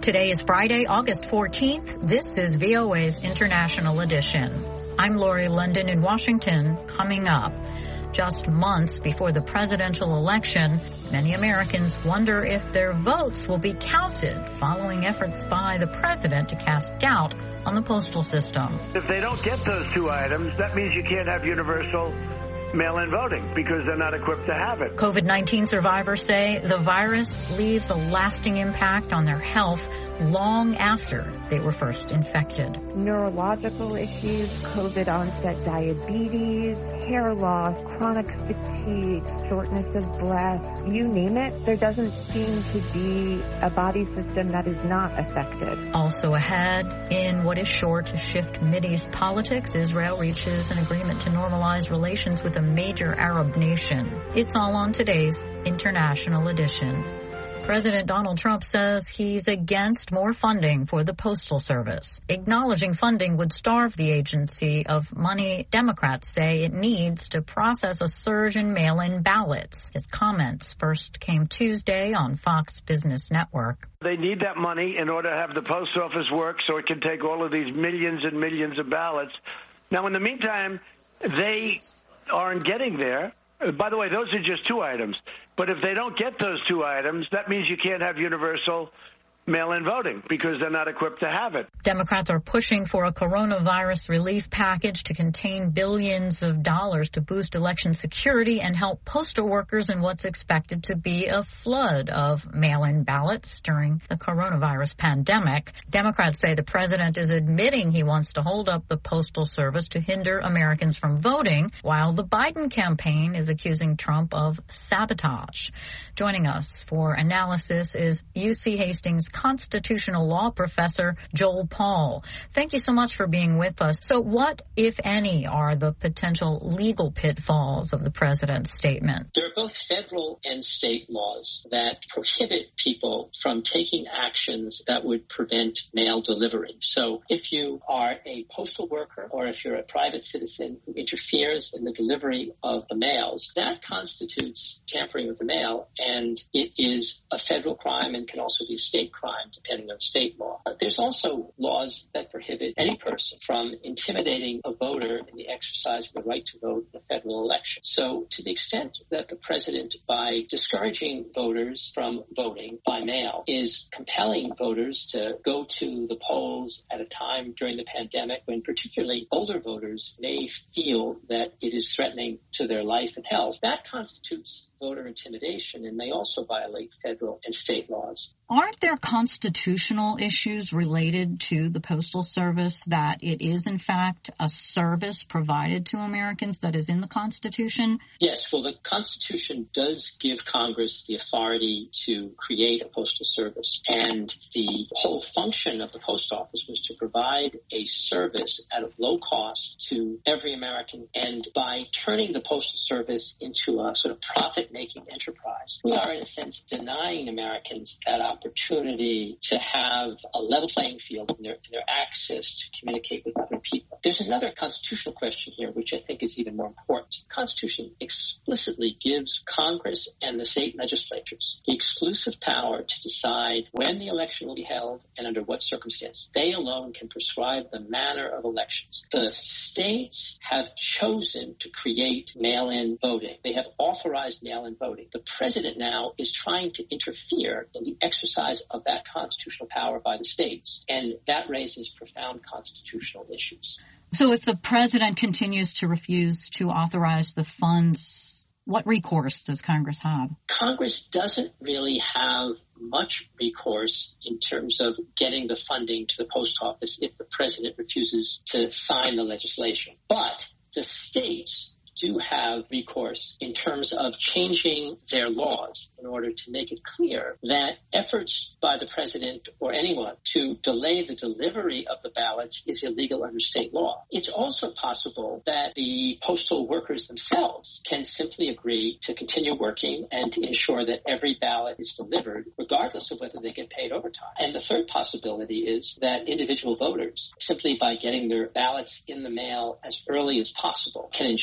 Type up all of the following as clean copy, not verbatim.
Today is Friday, August 14th. This is VOA's International Edition. I'm Lori London in Washington. Coming up, just months before the presidential election, many Americans wonder if their votes will be counted following efforts by the president to cast doubt on the postal system. If they don't get those two items, that means you can't have universal mail-in voting because they're not equipped to have it. COVID-19 survivors say the virus leaves a lasting impact on their health long after they were first infected. Neurological issues, COVID-onset diabetes, hair loss, chronic fatigue, shortness of breath, you name it, there doesn't seem to be a body system that is not affected. Also ahead, in what is sure to shift Mideast politics, Israel reaches an agreement to normalize relations with a major Arab nation. It's all on today's International Edition. President Donald Trump says he's against more funding for the Postal Service. Acknowledging funding would starve the agency of money Democrats say it needs to process a surge in mail-in ballots. His comments first came Tuesday on Fox Business Network. They need that money in order to have the post office work so it can take all of these millions and millions of ballots. Now, in the meantime, they aren't getting there. By the way, those are just two items. But if they don't get those two items, that means you can't have universal mail-in voting because they're not equipped to have it. Democrats are pushing for a coronavirus relief package to contain billions of dollars to boost election security and help postal workers in what's expected to be a flood of mail-in ballots during the coronavirus pandemic. Democrats say the president is admitting he wants to hold up the Postal Service to hinder Americans from voting, while the Biden campaign is accusing Trump of sabotage. Joining us for analysis is UC Hastings constitutional law professor Joel Paul. Thank you so much for being with us. So what, if any, are the potential legal pitfalls of the president's statement? There are both federal and state laws that prohibit people from taking actions that would prevent mail delivery. So if you are a postal worker or if you're a private citizen who interferes in the delivery of the mails, that constitutes tampering with the mail, and it is a federal crime and can also be a state crime, depending on state law. There's also laws that prohibit any person from intimidating a voter in the exercise of the right to vote in a federal election. So to the extent that the president, by discouraging voters from voting by mail, is compelling voters to go to the polls at a time during the pandemic when particularly older voters may feel that it is threatening to their life and health, that constitutes voter intimidation and may also violate federal and state laws. Aren't there constitutional issues related to the Postal Service, that it is, in fact, a service provided to Americans that is in the Constitution? Yes, well, the Constitution does give Congress the authority to create a postal service. And the whole function of the post office was to provide a service at a low cost to every American. And by turning the Postal Service into a sort of profit-making enterprise, we are, in a sense, denying Americans that opportunity to have a level playing field in their access to communicate with other people. There's another constitutional question here, which I think is even more important. The Constitution explicitly gives Congress and the state legislatures the exclusive power to decide when the election will be held and under what circumstances. They alone can prescribe the manner of elections. The states have chosen to create mail-in voting. They have authorized mail-in voting. The president now is trying to interfere in the exercise of that constitutional power by the states, and that raises profound constitutional issues. So if the president continues to refuse to authorize the funds, what recourse does Congress have? Congress doesn't really have much recourse in terms of getting the funding to the post office if the president refuses to sign the legislation. But the states do have recourse in terms of changing their laws in order to make it clear that efforts by the president or anyone to delay the delivery of the ballots is illegal under state law. It's also possible that the postal workers themselves can simply agree to continue working and to ensure that every ballot is delivered, regardless of whether they get paid overtime. And the third possibility is that individual voters, simply by getting their ballots in the mail as early as possible, can ensure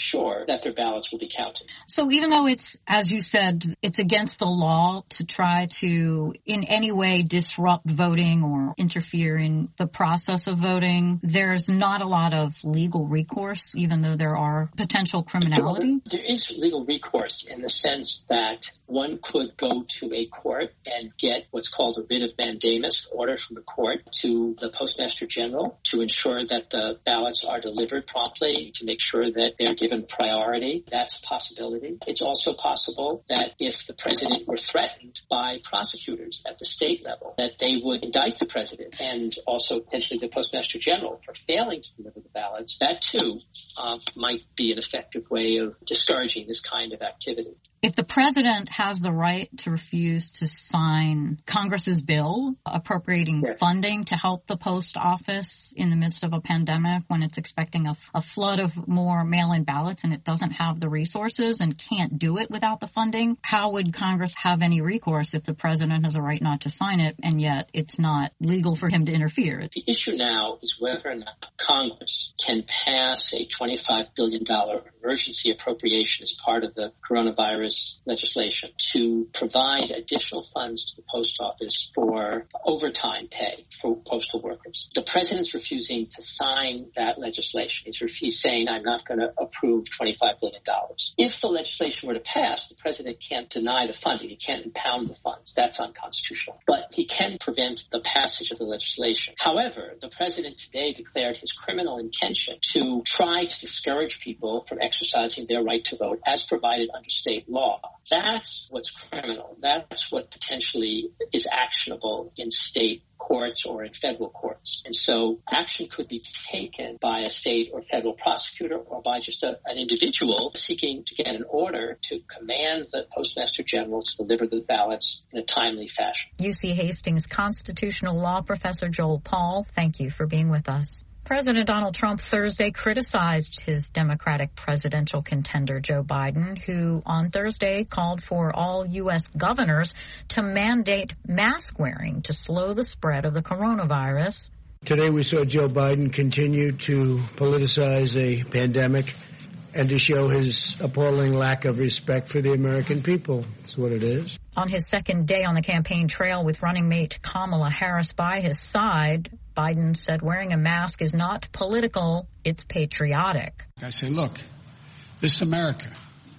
that their ballots will be counted. So even though it's, as you said, it's against the law to try to in any way disrupt voting or interfere in the process of voting, there's not a lot of legal recourse, even though there are potential criminality? There is legal recourse in the sense that one could go to a court and get what's called a writ of mandamus, order from the court to the Postmaster General to ensure that the ballots are delivered promptly, to make sure that they're given priority. That's a possibility. It's also possible that if the president were threatened by prosecutors at the state level, that they would indict the president and also potentially the Postmaster General for failing to deliver the ballots. That, too, might be an effective way of discouraging this kind of activity. If the president has the right to refuse to sign Congress's bill appropriating funding to help the post office in the midst of a pandemic when it's expecting a flood of more mail-in ballots and it doesn't have the resources and can't do it without the funding, how would Congress have any recourse if the president has a right not to sign it and yet it's not legal for him to interfere? The issue now is whether or not Congress can pass a $25 billion emergency appropriation as part of the coronavirus legislation to provide additional funds to the post office for overtime pay for postal workers. The president's refusing to sign that legislation. He's saying, I'm not going to approve $25 billion. If the legislation were to pass, the president can't deny the funding. He can't impound the funds. That's unconstitutional. But he can prevent the passage of the legislation. However, the president today declared his criminal intention to try to discourage people from exercising their right to vote as provided under state law. That's what's criminal. That's what potentially is actionable in state courts or in federal courts. And so action could be taken by a state or federal prosecutor or by just an individual seeking to get an order to command the Postmaster General to deliver the ballots in a timely fashion. UC Hastings constitutional law professor Joel Paul, thank you for being with us. President Donald Trump Thursday criticized his Democratic presidential contender Joe Biden, who on Thursday called for all U.S. governors to mandate mask wearing to slow the spread of the coronavirus. Today we saw Joe Biden continue to politicize a pandemic and to show his appalling lack of respect for the American people. That's what it is. On his second day on the campaign trail with running mate Kamala Harris by his side, Biden said wearing a mask is not political, it's patriotic. I say, look, this is America.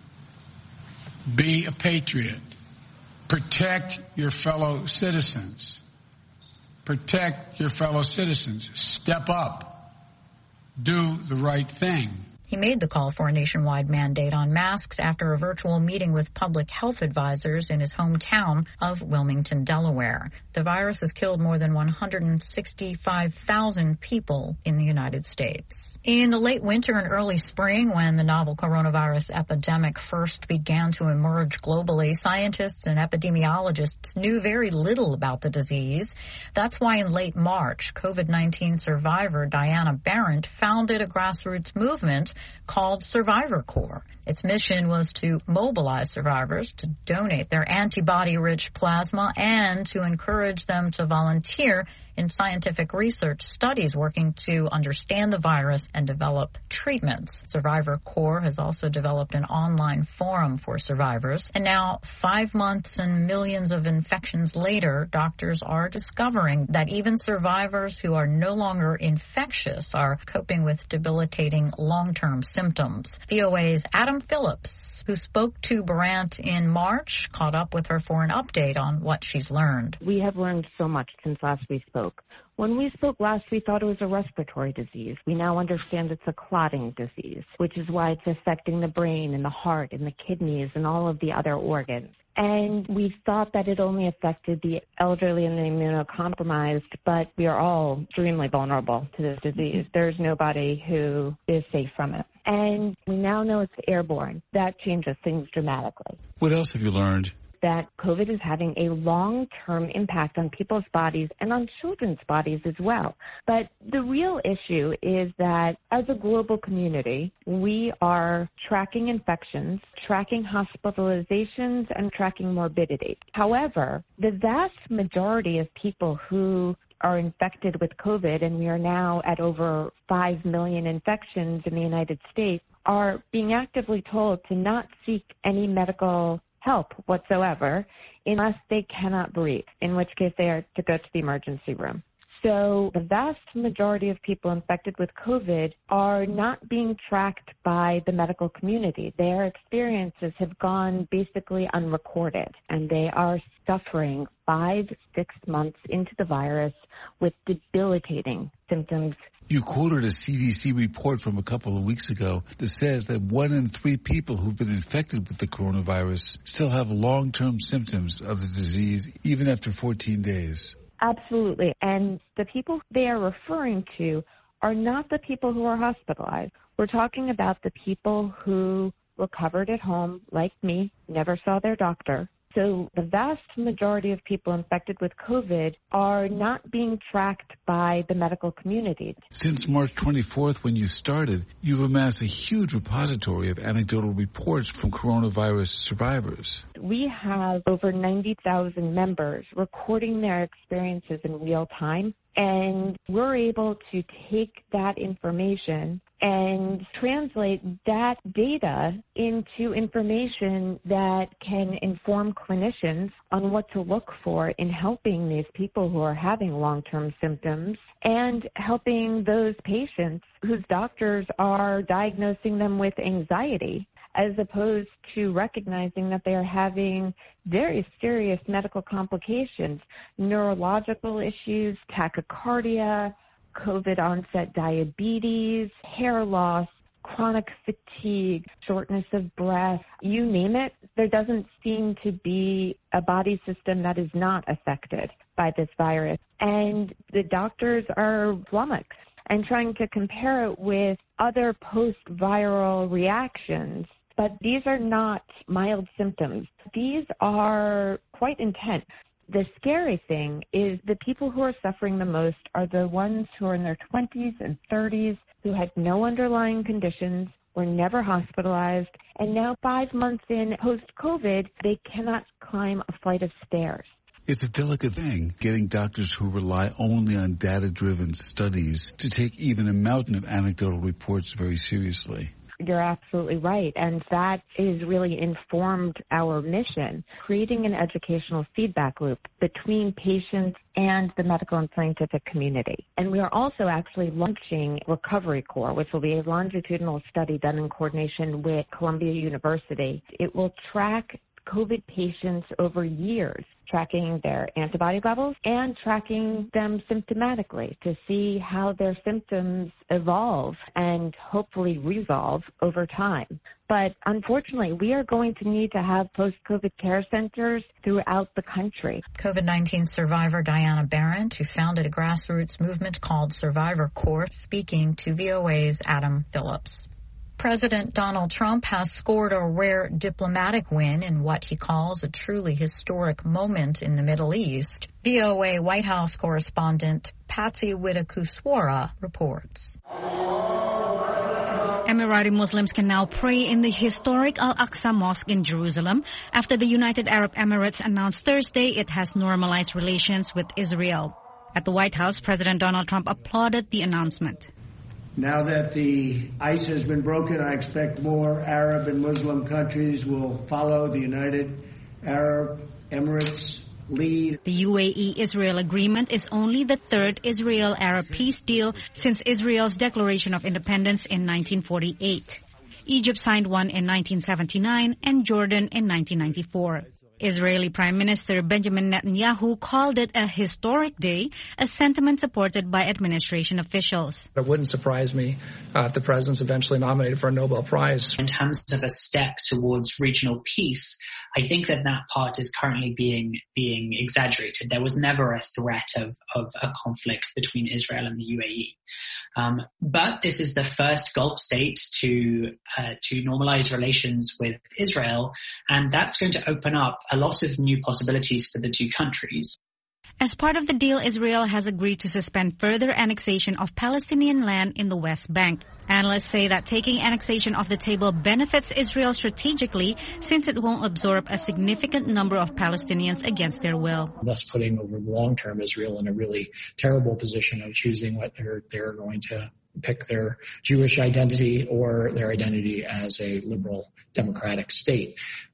Be a patriot. Protect your fellow citizens. Protect your fellow citizens. Step up. Do the right thing. He made the call for a nationwide mandate on masks after a virtual meeting with public health advisors in his hometown of Wilmington, Delaware. The virus has killed more than 165,000 people in the United States. In the late winter and early spring, when the novel coronavirus epidemic first began to emerge globally, scientists and epidemiologists knew very little about the disease. That's why in late March, COVID-19 survivor Diana Barrett founded a grassroots movement called Survivor Corps. Its mission was to mobilize survivors to donate their antibody-rich plasma and to encourage them to volunteer in scientific research studies working to understand the virus and develop treatments. Survivor Corps has also developed an online forum for survivors. And now, 5 months and millions of infections later, doctors are discovering that even survivors who are no longer infectious are coping with debilitating long-term symptoms. VOA's Adam Phillips, who spoke to Barrett in March, caught up with her for an update on what she's learned. We have learned so much since last we spoke. When we spoke last, we thought it was a respiratory disease. We now understand it's a clotting disease, which is why it's affecting the brain and the heart and the kidneys and all of the other organs. And we thought that it only affected the elderly and the immunocompromised, but we are all extremely vulnerable to this disease. There's nobody who is safe from it. And we now know it's airborne. That changes things dramatically. What else have you learned? That COVID is having a long-term impact on people's bodies and on children's bodies as well. But the real issue is that as a global community, we are tracking infections, tracking hospitalizations, and tracking morbidity. However, the vast majority of people who are infected with COVID, and we are now at over 5 million infections in the United States, are being actively told to not seek any medical help whatsoever unless they cannot breathe, in which case they are to go to the emergency room. So the vast majority of people infected with COVID are not being tracked by the medical community. Their experiences have gone basically unrecorded, and they are suffering 5-6 months into the virus with debilitating symptoms. You quoted a CDC report from a couple of weeks ago that says that 1 in 3 people who've been infected with the coronavirus still have long-term symptoms of the disease even after 14 days. Absolutely. And the people they are referring to are not the people who are hospitalized. We're talking about the people who recovered at home, like me, never saw their doctor. So the vast majority of people infected with COVID are not being tracked by the medical community. Since March 24th, when you started, you've amassed a huge repository of anecdotal reports from coronavirus survivors. We have over 90,000 members recording their experiences in real time, and we're able to take that information and translate that data into information that can inform clinicians on what to look for in helping these people who are having long-term symptoms and helping those patients whose doctors are diagnosing them with anxiety, as opposed to recognizing that they are having very serious medical complications, neurological issues, tachycardia, COVID onset diabetes, hair loss, chronic fatigue, shortness of breath, you name it. There doesn't seem to be a body system that is not affected by this virus. And the doctors are flummoxed and trying to compare it with other post-viral reactions. But these are not mild symptoms. These are quite intense. The scary thing is the people who are suffering the most are the ones who are in their 20s and 30s, who had no underlying conditions, were never hospitalized, and now 5 months in post-COVID, they cannot climb a flight of stairs. It's a delicate thing, getting doctors who rely only on data-driven studies to take even a mountain of anecdotal reports very seriously. You're absolutely right, and that is really informed our mission, creating an educational feedback loop between patients and the medical and scientific community. And we are also actually launching Recovery Corps, which will be a longitudinal study done in coordination with Columbia University. It will track COVID patients over years, tracking their antibody levels and tracking them symptomatically to see how their symptoms evolve and hopefully resolve over time. But unfortunately, we are going to need to have post-COVID care centers throughout the country. COVID-19 survivor Diana Barrett, who founded a grassroots movement called Survivor Corps, speaking to VOA's Adam Phillips. President Donald Trump has scored a rare diplomatic win in what he calls a truly historic moment in the Middle East. VOA White House correspondent Patsy Widakuswara reports. Emirati Muslims can now pray in the historic Al-Aqsa Mosque in Jerusalem after the United Arab Emirates announced Thursday it has normalized relations with Israel. At the White House, President Donald Trump applauded the announcement. Now that the ice has been broken, I expect more Arab and Muslim countries will follow the United Arab Emirates lead. The UAE-Israel agreement is only the third Israel-Arab peace deal since Israel's declaration of independence in 1948. Egypt signed one in 1979 and Jordan in 1994. Israeli Prime Minister Benjamin Netanyahu called it a historic day, a sentiment supported by administration officials. It wouldn't surprise me if the president's eventually nominated for a Nobel Prize. In terms of a step towards regional peace, I think that part is currently being exaggerated. There was never a threat of a conflict between Israel and the UAE. But this is the first Gulf state to normalize relations with Israel, and that's going to open up a lot of new possibilities for the two countries. As part of the deal, Israel has agreed to suspend further annexation of Palestinian land in the West Bank. Analysts say that taking annexation off the table benefits Israel strategically since it won't absorb a significant number of Palestinians against their will. Thus putting over the long term Israel in a really terrible position of choosing what they're going to pick their Jewish identity or their identity as a liberal democratic state.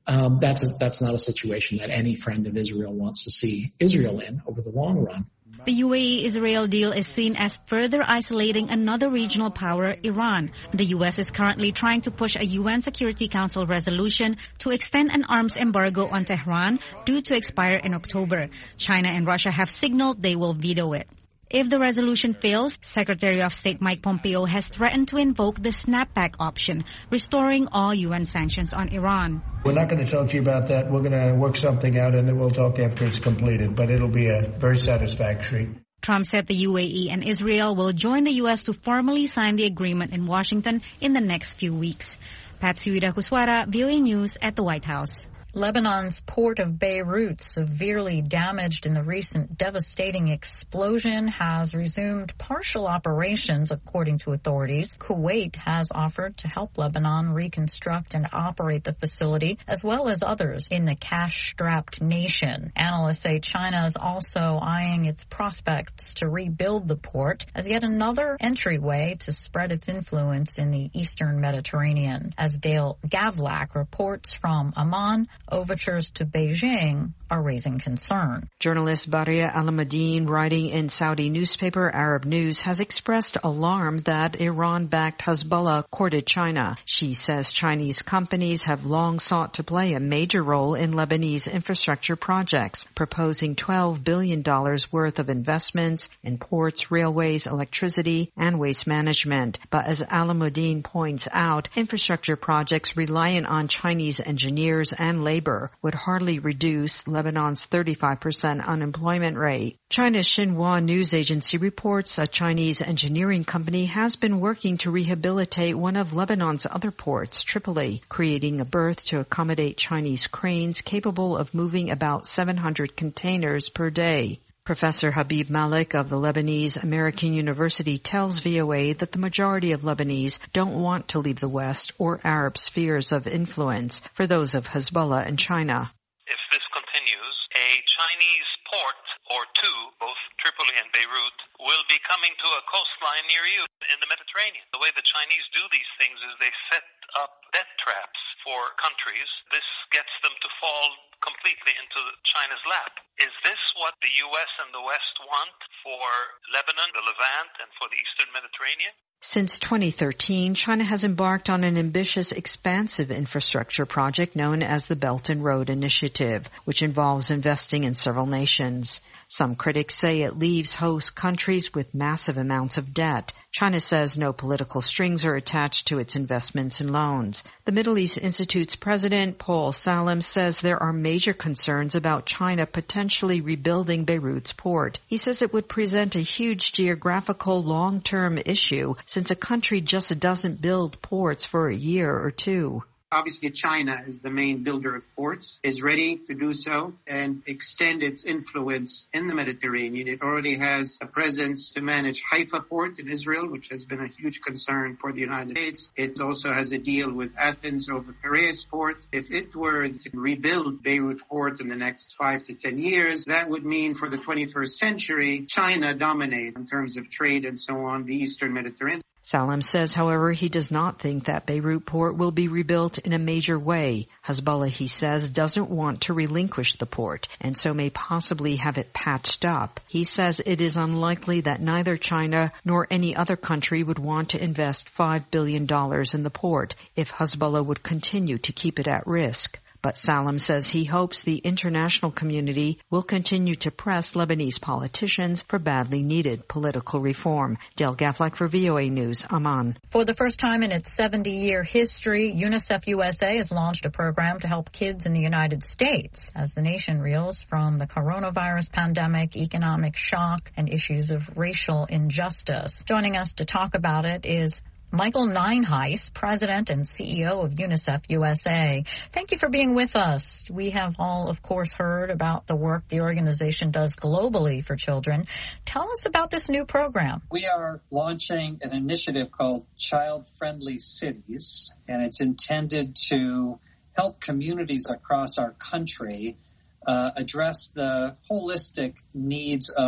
That's not a situation that any friend of Israel wants to see Israel in over the long run. The UAE-Israel deal is seen as further isolating another regional power, Iran. The U.S. is currently trying to push a UN Security Council resolution to extend an arms embargo on Tehran due to expire in October. China and Russia have signaled they will veto it. If the resolution fails, Secretary of State Mike Pompeo has threatened to invoke the snapback option, restoring all UN sanctions on Iran. We're not going to talk to you about that. We're going to work something out, and then we'll talk after it's completed. But it'll be very satisfactory. Trump said the UAE and Israel will join the U.S. to formally sign the agreement in Washington in the next few weeks. Patsy Widakuswara, VOA News at the White House. Lebanon's port of Beirut, severely damaged in the recent devastating explosion, has resumed partial operations, according to authorities. Kuwait has offered to help Lebanon reconstruct and operate the facility, as well as others in the cash-strapped nation. Analysts say China is also eyeing its prospects to rebuild the port as yet another entryway to spread its influence in the eastern Mediterranean. As Dale Gavlak reports from Amman, overtures to Beijing are raising concern. Journalist Baria Alamuddin, writing in Saudi newspaper Arab News, has expressed alarm that Iran-backed Hezbollah courted China. She says Chinese companies have long sought to play a major role in Lebanese infrastructure projects, proposing $12 billion worth of investments in ports, railways, electricity, and waste management. But as Alamuddin points out, infrastructure projects reliant on Chinese engineers and labor would hardly reduce Lebanon's 35% unemployment rate. China's Xinhua news agency reports a Chinese engineering company has been working to rehabilitate one of Lebanon's other ports, Tripoli, creating a berth to accommodate Chinese cranes capable of moving about 700 containers per day. Professor Habib Malik of the Lebanese American University tells VOA that the majority of Lebanese don't want to leave the West or Arab spheres of influence for those of Hezbollah and China. If this continues, a Chinese port or two, both Tripoli and Beirut, will be coming to a coastline near you in the Mediterranean. The way the Chinese do these things is they set up debt traps for countries. This gets them to fall completely into China's lap. Is this what the U.S. and the West want for Lebanon, the Levant, and for the Eastern Mediterranean? Since 2013, China has embarked on an ambitious, expansive infrastructure project known as the Belt and Road Initiative, which involves investing in several nations. Some critics say it leaves host countries with massive amounts of debt. China says no political strings are attached to its investments and loans. The Middle East Institute's president, Paul Salem, says there are major concerns about China potentially rebuilding Beirut's port. He says it would present a huge geographical long-term issue since a country just doesn't build ports for a year or two. Obviously, China is the main builder of ports, is ready to do so and extend its influence in the Mediterranean. It already has a presence to manage Haifa port in Israel, which has been a huge concern for the United States. It also has a deal with Athens over Piraeus port. If it were to rebuild Beirut port in the next 5 to 10 years, that would mean for the 21st century, China dominates in terms of trade and so on the Eastern Mediterranean. Salem says, however, he does not think that Beirut port will be rebuilt in a major way. Hezbollah, he says, doesn't want to relinquish the port and so may possibly have it patched up. He says it is unlikely that neither China nor any other country would want to invest $5 billion in the port if Hezbollah would continue to keep it at risk. But Salem says he hopes the international community will continue to press Lebanese politicians for badly needed political reform. Del Gaflak for VOA News, Amman. For the first time in its 70-year history, UNICEF USA has launched a program to help kids in the United States as the nation reels from the coronavirus pandemic, economic shock, and issues of racial injustice. Joining us to talk about it is Michael Nienhuis, President and CEO of UNICEF USA. Thank you for being with us. We have all, of course, heard about the work the organization does globally for children. Tell us about this new program. We are launching an initiative called Child Friendly Cities, and it's intended to help communities across our country address the holistic needs of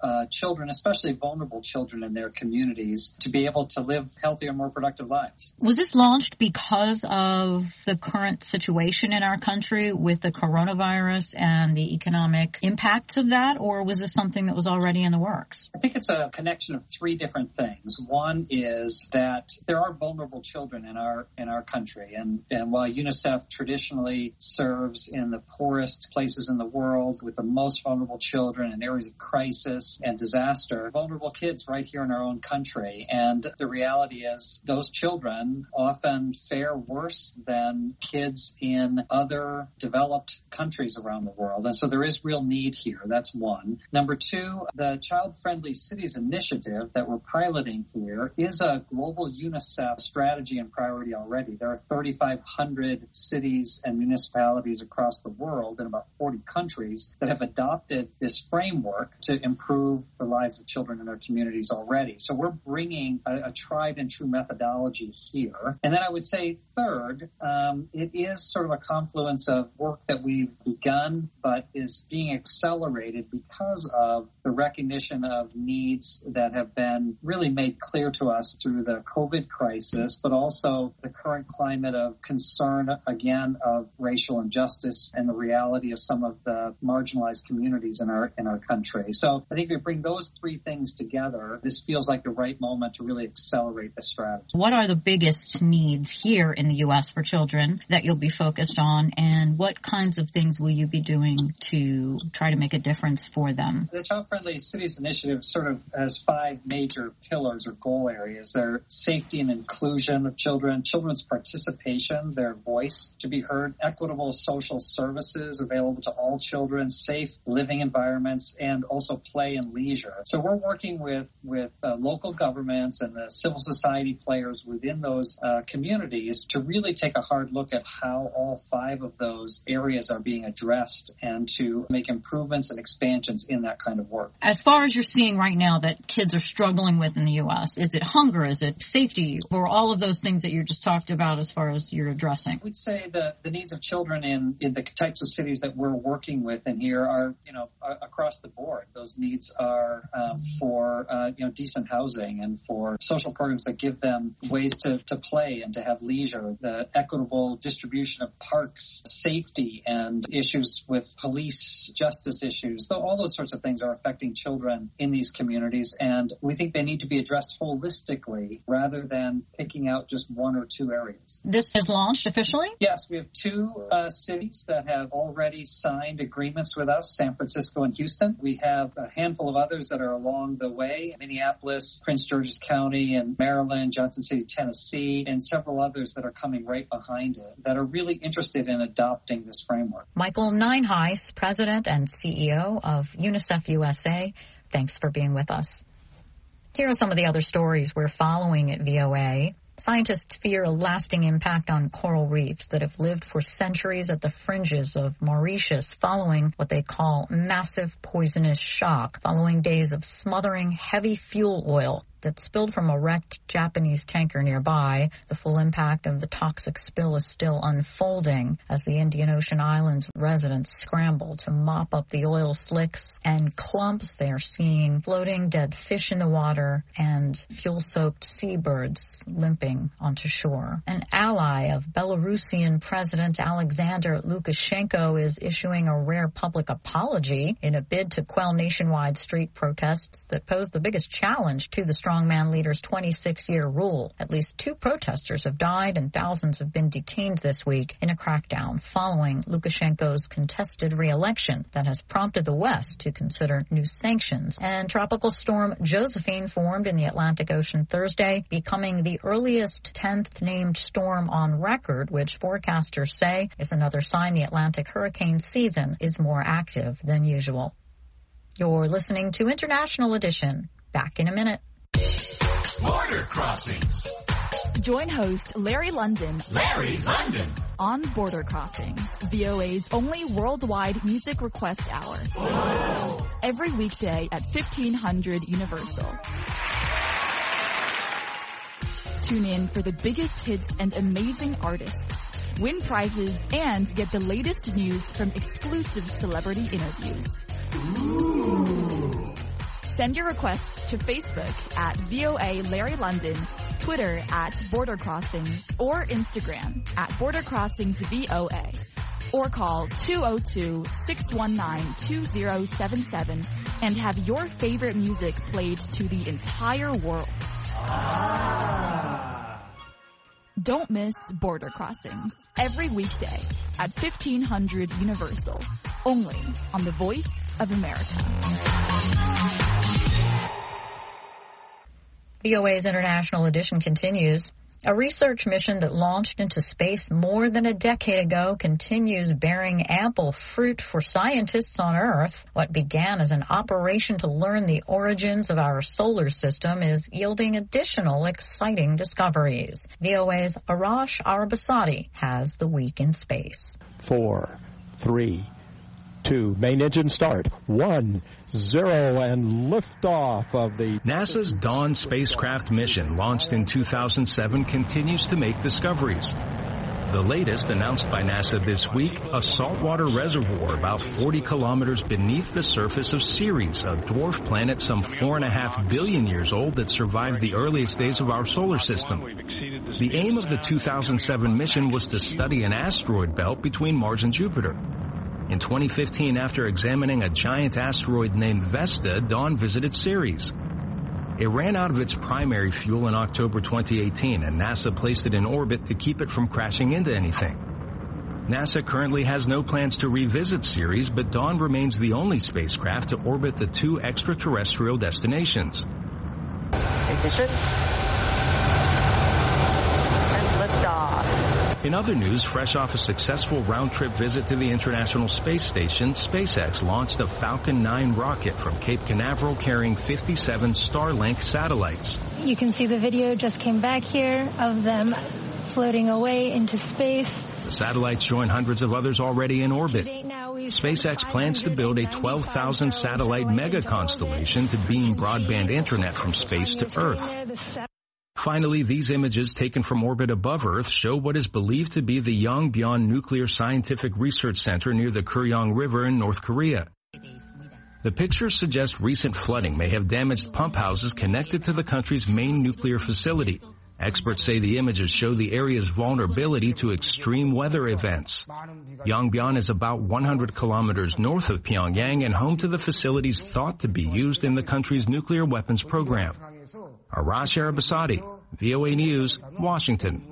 children, especially vulnerable children in their communities, to be able to live healthier, more productive lives. Was this launched because of the current situation in our country with the coronavirus and the economic impacts of that, or was this something that was already in the works? I think it's a connection of three different things. One is that there are vulnerable children in our country, and while UNICEF traditionally serves in the poorest places in the world with the most vulnerable children in areas of crisis and disaster, vulnerable kids right here in our own country. And the reality is those children often fare worse than kids in other developed countries around the world. And so there is real need here. That's one. Number two, the Child Friendly Cities initiative that we're piloting here is a global UNICEF strategy and priority already. There are 3,500 cities and municipalities across the world in about 40 countries that have adopted this framework to improve the lives of children in their communities already. So we're bringing a tried and true methodology here. And then I would say third, it is sort of a confluence of work that we've begun but is being accelerated because of the recognition of needs that have been really made clear to us through the COVID crisis, but also the current climate of concern, again, of racial injustice and the reality of some of the marginalized communities in our country. So I think if we bring those three things together, this feels like the right moment to really accelerate the strategy. What are the biggest needs here in the U.S. for children that you'll be focused on, and what kinds of things will you be doing to try to make a difference for them? The Child Friendly Cities Initiative sort of has five major pillars or goal areas. They're safety and inclusion of children, children's participation, their voice to be heard, equitable social services available to all children, safe living environments, and also play and leisure. So we're working with local governments and the civil society players within those communities to really take a hard look at how all five of those areas are being addressed and to make improvements and expansions in that kind of work. As far as you're seeing right now that kids are struggling with in the U.S., is it hunger? Is it safety? Or all of those things that you just talked about as far as you're addressing? We'd say the needs of children in the types of cities that we're working with in here are, across the board. Those needs are for decent housing and for social programs that give them ways to play and to have leisure, the equitable distribution of parks, safety, and issues with police justice issues. So all those sorts of things are affecting children in these communities, and we think they need to be addressed holistically rather than picking out just one or two areas. This is launched officially? Yes, we have two cities that have already signed agreements with us, San Francisco and Houston. We have a handful of others that are along the way, Minneapolis, Prince George's County, and Maryland, Johnson City, Tennessee, and several others that are coming right behind it that are really interested in adopting this framework. Michael Nienhuis, President and CEO of UNICEF USA, thanks for being with us. Here are some of the other stories we're following at VOA. Scientists fear a lasting impact on coral reefs that have lived for centuries at the fringes of Mauritius following what they call massive poisonous shock, following days of smothering heavy fuel oil that spilled from a wrecked Japanese tanker nearby. The full impact of the toxic spill is still unfolding as the Indian Ocean Islands residents scramble to mop up the oil slicks and clumps. They are seeing floating dead fish in the water and fuel-soaked seabirds limping onto shore. An ally of Belarusian President Alexander Lukashenko is issuing a rare public apology in a bid to quell nationwide street protests that pose the biggest challenge to the strongman leader's 26-year rule. At least 2 protesters have died and thousands have been detained this week in a crackdown following Lukashenko's contested re-election that has prompted the West to consider new sanctions. And Tropical Storm Josephine formed in the Atlantic Ocean Thursday, becoming the earliest 10th named storm on record, which forecasters say is another sign the Atlantic hurricane season is more active than usual. You're listening to International Edition. Back in a minute. Border Crossings. Join host Larry London on Border Crossings, VOA's only worldwide music request hour. Whoa. Every weekday at 1500 Universal. Tune in for the biggest hits and amazing artists, win prizes, and get the latest news from exclusive celebrity interviews. Ooh. Send your requests to Facebook at VOA Larry London, Twitter at Border Crossings, or Instagram at Border Crossings VOA. Or call 202-619-2077 and have your favorite music played to the entire world. Don't miss Border Crossings every weekday at 1500 Universal, only on the Voice of America. VOA's International Edition continues. A research mission that launched into space more than a decade ago continues bearing ample fruit for scientists on Earth. What began as an operation to learn the origins of our solar system is yielding additional exciting discoveries. VOA's Arash Arabasadi has the week in space. 4, 3, 2, main engine start, 1, 0, and liftoff of the... NASA's Dawn spacecraft mission, launched in 2007, continues to make discoveries. The latest, announced by NASA this week, a saltwater reservoir about 40 kilometers beneath the surface of Ceres, a dwarf planet some 4.5 billion years old that survived the earliest days of our solar system. The aim of the 2007 mission was to study an asteroid belt between Mars and Jupiter. In 2015, after examining a giant asteroid named Vesta, Dawn visited Ceres. It ran out of its primary fuel in October 2018, and NASA placed it in orbit to keep it from crashing into anything. NASA currently has no plans to revisit Ceres, but Dawn remains the only spacecraft to orbit the 2 extraterrestrial destinations. Ignition. And liftoff. In other news, fresh off a successful round-trip visit to the International Space Station, SpaceX launched a Falcon 9 rocket from Cape Canaveral carrying 57 Starlink satellites. You can see the video just came back here of them floating away into space. The satellites join hundreds of others already in orbit. SpaceX plans to build a 12,000 satellite mega constellation to beam broadband internet from space to Earth. Finally, these images taken from orbit above Earth show what is believed to be the Yongbyon Nuclear Scientific Research Center near the Kuryong River in North Korea. The pictures suggest recent flooding may have damaged pump houses connected to the country's main nuclear facility. Experts say the images show the area's vulnerability to extreme weather events. Yongbyon is about 100 kilometers north of Pyongyang and home to the facilities thought to be used in the country's nuclear weapons program. Arash Arabasadi, VOA News, Washington.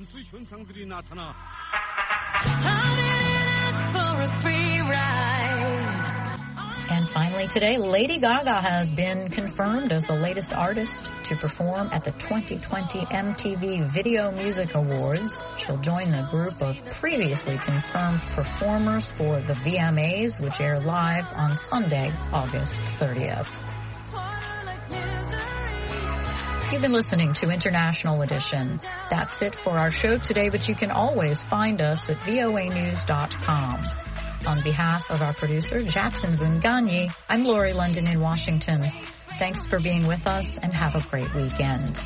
And finally today, Lady Gaga has been confirmed as the latest artist to perform at the 2020 MTV Video Music Awards. She'll join the group of previously confirmed performers for the VMAs, which air live on Sunday, August 30th. You've been listening to International Edition. That's it for our show today, but you can always find us at voanews.com. On behalf of our producer, Jackson Vunganyi, I'm Lori London in Washington. Thanks for being with us and have a great weekend.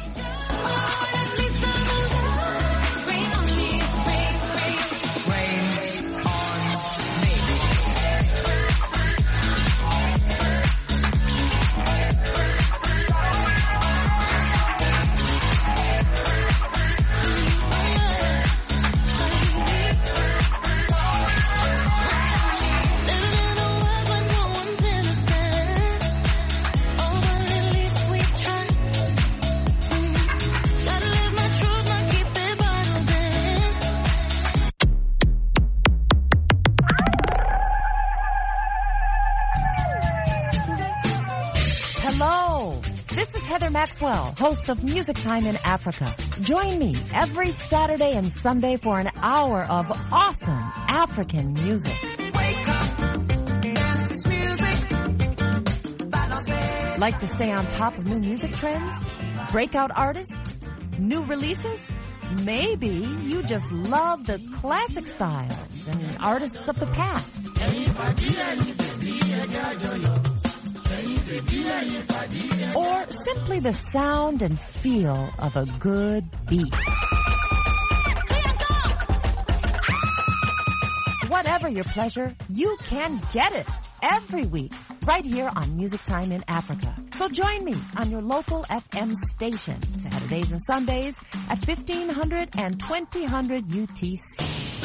Maxwell, host of Music Time in Africa. Join me every Saturday and Sunday for an hour of awesome African music. Like to stay on top of new music trends? Breakout artists? New releases? Maybe you just love the classic styles and artists of the past. Or simply the sound and feel of a good beat. Whatever your pleasure, you can get it every week right here on Music Time in Africa. So join me on your local FM station, Saturdays and Sundays at 1500 and 2000 UTC.